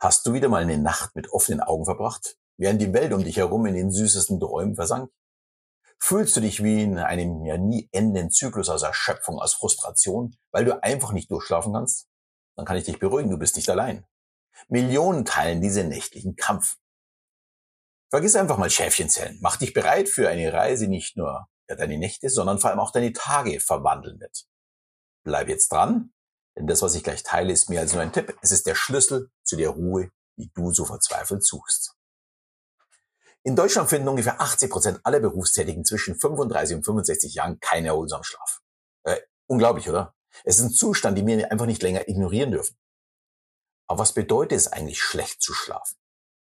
Hast du wieder mal eine Nacht mit offenen Augen verbracht, während die Welt um dich herum in den süßesten Träumen versank? Fühlst du dich wie in einem ja nie endenden Zyklus aus Erschöpfung, aus Frustration, weil du einfach nicht durchschlafen kannst? Dann kann ich dich beruhigen, du bist nicht allein. Millionen teilen diesen nächtlichen Kampf. Vergiss einfach mal Schäfchenzählen. Mach dich bereit für eine Reise, die nicht nur deine Nächte, sondern vor allem auch deine Tage verwandeln wird. Bleib jetzt dran, denn das, was ich gleich teile, ist mehr als nur ein Tipp. Es ist der Schlüssel zu der Ruhe, die du so verzweifelt suchst. In Deutschland finden ungefähr 80% aller Berufstätigen zwischen 35 und 65 Jahren keinen erholsamen Schlaf. Unglaublich, oder? Es ist ein Zustand, den wir einfach nicht länger ignorieren dürfen. Aber was bedeutet es eigentlich, schlecht zu schlafen?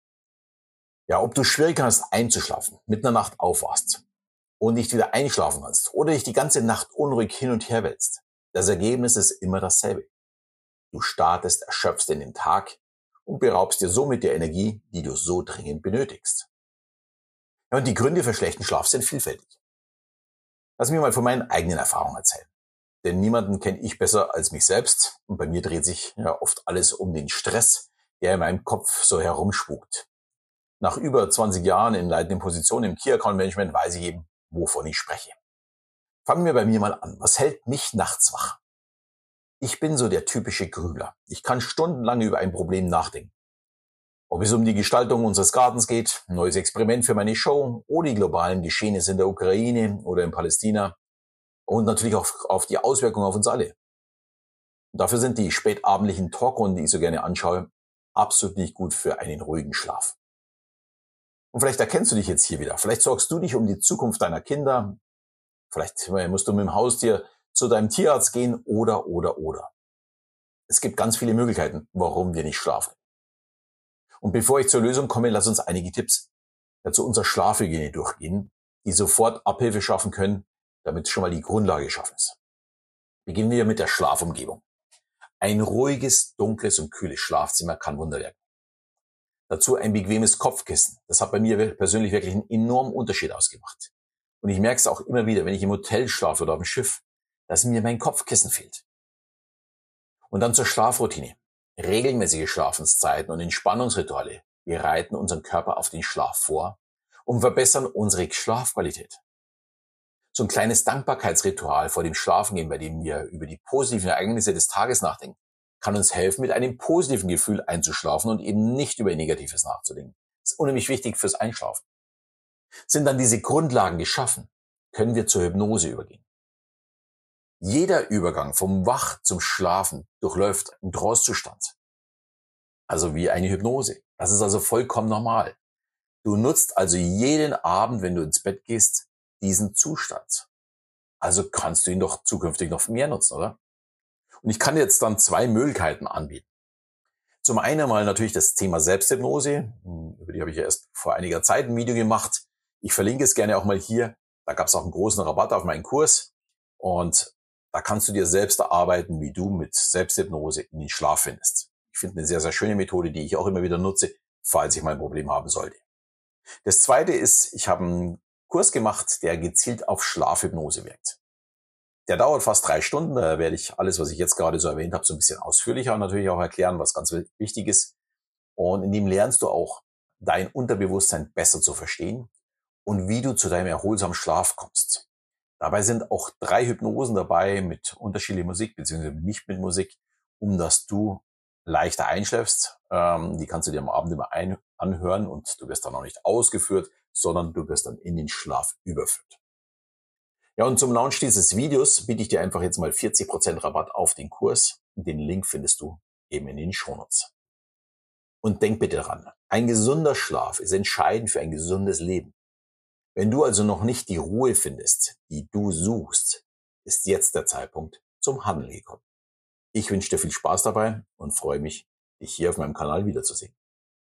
Ja, ob du Schwierigkeiten hast einzuschlafen, mitten in der Nacht aufwachst und nicht wieder einschlafen kannst oder dich die ganze Nacht unruhig hin und her wälzt. Das Ergebnis ist immer dasselbe. Du startest erschöpft in den Tag und beraubst dir somit der Energie, die du so dringend benötigst. Ja, und die Gründe für schlechten Schlaf sind vielfältig. Lass mich mal von meinen eigenen Erfahrungen erzählen. Denn niemanden kenne ich besser als mich selbst und bei mir dreht sich ja oft alles um den Stress, der in meinem Kopf so herumspukt. Nach über 20 Jahren in leitenden Positionen im Key Account Management weiß ich eben, wovon ich spreche. Fangen wir bei mir mal an. Was hält mich nachts wach? Ich bin so der typische Grübler. Ich kann stundenlang über ein Problem nachdenken. Ob es um die Gestaltung unseres Gartens geht, ein neues Experiment für meine Show oder die globalen Geschehnisse in der Ukraine oder in Palästina und natürlich auch auf die Auswirkungen auf uns alle. Und dafür sind die spätabendlichen Talkrunden, die ich so gerne anschaue, absolut nicht gut für einen ruhigen Schlaf. Und vielleicht erkennst du dich jetzt hier wieder. Vielleicht sorgst du dich um die Zukunft deiner Kinder. Vielleicht musst du mit dem Haustier zu deinem Tierarzt gehen oder. Es gibt ganz viele Möglichkeiten, warum wir nicht schlafen. Und bevor ich zur Lösung komme, lass uns einige Tipps zu unserer Schlafhygiene durchgehen, die sofort Abhilfe schaffen können, damit schon mal die Grundlage geschaffen ist. Beginnen wir mit der Schlafumgebung. Ein ruhiges, dunkles und kühles Schlafzimmer kann Wunder wirken. Dazu ein bequemes Kopfkissen. Das hat bei mir persönlich wirklich einen enormen Unterschied ausgemacht. Und ich merke es auch immer wieder, wenn ich im Hotel schlafe oder auf dem Schiff, dass mir mein Kopfkissen fehlt. Und dann zur Schlafroutine. Regelmäßige Schlafenszeiten und Entspannungsrituale bereiten unseren Körper auf den Schlaf vor und verbessern unsere Schlafqualität. So ein kleines Dankbarkeitsritual vor dem Schlafengehen, bei dem wir über die positiven Ereignisse des Tages nachdenken, kann uns helfen, mit einem positiven Gefühl einzuschlafen und eben nicht über Negatives nachzudenken. Das ist unheimlich wichtig fürs Einschlafen. Sind dann diese Grundlagen geschaffen, können wir zur Hypnose übergehen. Jeder Übergang vom Wach zum Schlafen durchläuft einen Trancezustand. Also wie eine Hypnose. Das ist also vollkommen normal. Du nutzt also jeden Abend, wenn du ins Bett gehst, diesen Zustand. Also kannst du ihn doch zukünftig noch mehr nutzen, oder? Und ich kann jetzt dann zwei Möglichkeiten anbieten. Zum einen mal natürlich das Thema Selbsthypnose. Über die habe ich ja erst vor einiger Zeit ein Video gemacht. Ich verlinke es gerne auch mal hier. Da gab es auch einen großen Rabatt auf meinen Kurs. Und da kannst du dir selbst erarbeiten, wie du mit Selbsthypnose in den Schlaf findest. Ich finde eine sehr, sehr schöne Methode, die ich auch immer wieder nutze, falls ich mal ein Problem haben sollte. Das zweite ist, ich habe einen Kurs gemacht, der gezielt auf Schlafhypnose wirkt. Der dauert fast 3 Stunden. Da werde ich alles, was ich jetzt gerade so erwähnt habe, so ein bisschen ausführlicher und natürlich auch erklären, was ganz wichtig ist. Und in dem lernst du auch, dein Unterbewusstsein besser zu verstehen und wie du zu deinem erholsamen Schlaf kommst. Dabei sind auch 3 Hypnosen dabei mit unterschiedlicher Musik, beziehungsweise nicht mit Musik, um dass du leichter einschläfst. Die kannst du dir am Abend immer anhören und du wirst dann auch nicht ausgeführt, sondern du wirst dann in den Schlaf überführt. Ja, und zum Launch dieses Videos biete ich dir einfach jetzt mal 40% Rabatt auf den Kurs. Den Link findest du eben in den Shownotes. Und denk bitte daran, ein gesunder Schlaf ist entscheidend für ein gesundes Leben. Wenn du also noch nicht die Ruhe findest, die du suchst, ist jetzt der Zeitpunkt zum Handeln gekommen. Ich wünsche dir viel Spaß dabei und freue mich, dich hier auf meinem Kanal wiederzusehen.